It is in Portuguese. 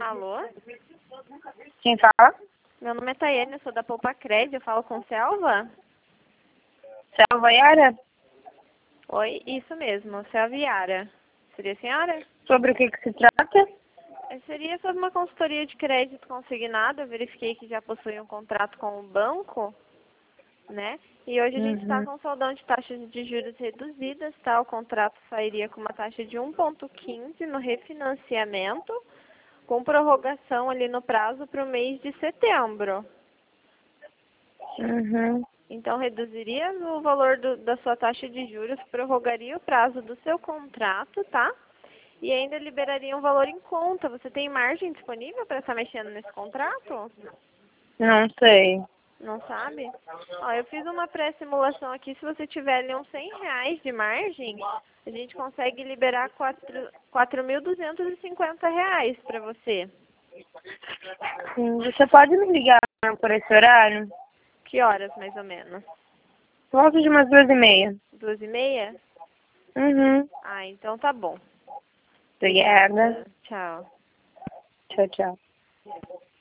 Alô? Quem fala? Meu nome é Tayane, eu sou da Poupa Cred, eu falo com Selva? Selva Yara? Oi, isso mesmo, Selva Yara. Seria a senhora? Sobre o que se trata? Seria sobre uma consultoria de crédito consignado, eu verifiquei que já possui um contrato com o banco, né? E hoje a gente está com saldão de taxas de juros reduzidas, tá? O contrato sairia com uma taxa de 1,15 no refinanciamento, com prorrogação ali no prazo para o mês de setembro. Então, reduziria o valor da sua taxa de juros, prorrogaria o prazo do seu contrato, tá? E ainda liberaria um valor em conta. Você tem margem disponível para estar mexendo nesse contrato? Não sei. Não sabe? Ó, eu fiz uma pré-simulação aqui. Se você tiver ali uns R$100 de margem, a gente consegue liberar R$4.250 para você. Você pode me ligar por esse horário? Que horas, mais ou menos? Volta de umas 2h30. 2h30? Ah, então tá bom. Obrigada. Tchau. Tchau, tchau.